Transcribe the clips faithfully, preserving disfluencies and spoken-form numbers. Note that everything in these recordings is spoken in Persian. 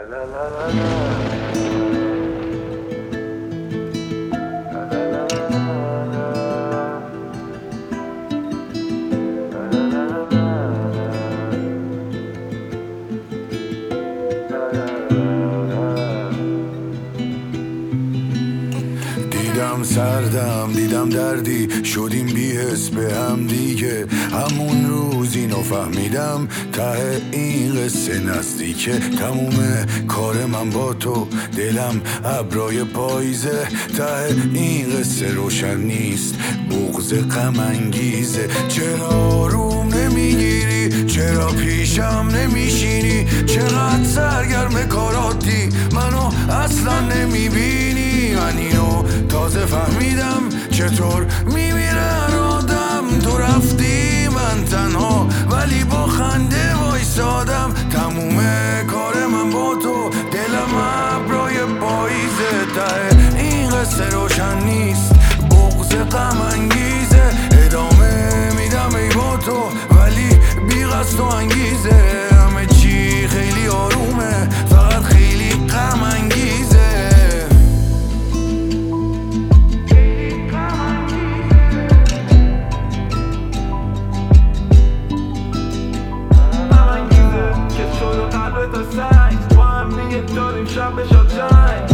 دیدم سردم دیدم دردی شدیم بی‌حس به هم دیگه. همون روز اینو فهمیدم ته این قصه نزدیکه. تموم کار من با تو دلم ابرای پاییزه. ته این قصه روشن نیست بغض غم انگیزه. چرا روم نمیگیری چرا پیشم نمیشینی؟ چقدر سرگرم کاراتی منو اصلا نمیبینی؟ من اینو تازه فهمیدم چطور میمیرن آدم. تو رفتی من تنها ولی با خنده وایسادم. تموم کار من با تو دلم ابرای پاییزه. ته این قصه روشن نیست بغض غم انگیزه. ادامه میدم ای با تو ولی بی قصد و انگیزه. همه چی خیلی آرومه فقط خیلی غم انگیزه. با هم دیگه داریم شب بشاد جنگ.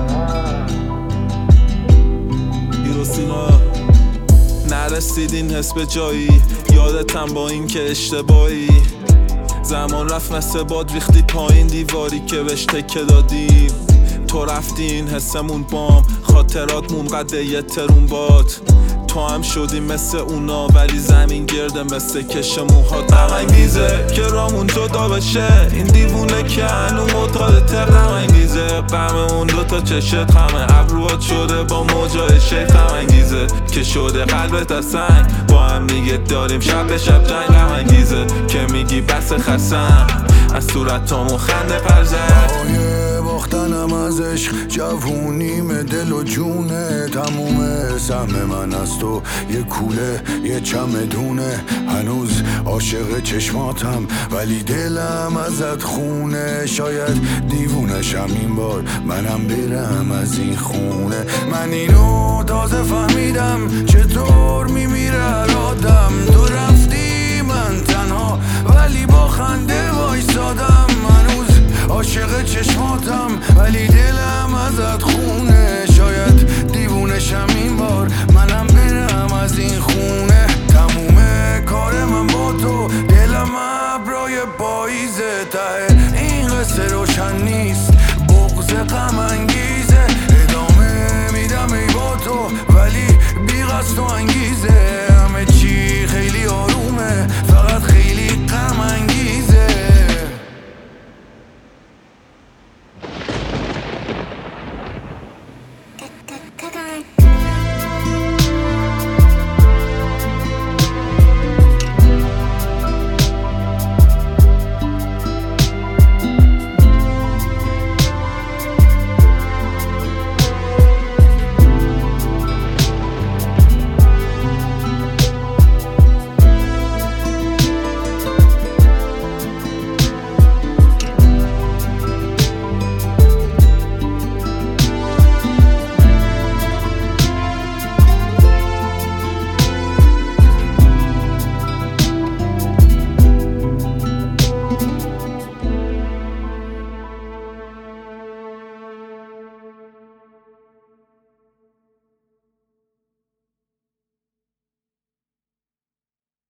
ایروسینا نرسید این حس به جایی. یادتم با این که اشتباهی زمان رفت مثل باد ریختی پایین دیواری که بهش تکه دادیم. تو رفتی این حسمون بام خاطرات مون قده یه ترون باد. تو هم شدی مثل اونا ولی زمین گرده مثل کش موهات. غم انگیزه که رامون جدا بشه. این دیوونه که هنو معتادته. غم انگیزه غم اون دوتا چشت غم ابروات شده با موجای شیخ. غم انگیزه که شده قلبت از سنگ. با هم دیگه داریم شب به شب جنگ. غم انگیزه که میگی بس خستم از صورتامون خنده پرزد. باختنم از عشق جوونیم دل و جونه. تموم سهم من از تو یه کوله یه چمدونه. هنوز عاشق چشماتم ولی دلم ازت خونه. شاید دیوونشم این بار منم برم از این خونه. من اینو تازه فهمیدم چطور میمیره آدم. تو رفتی من تنها ولی با خنده وایسادم.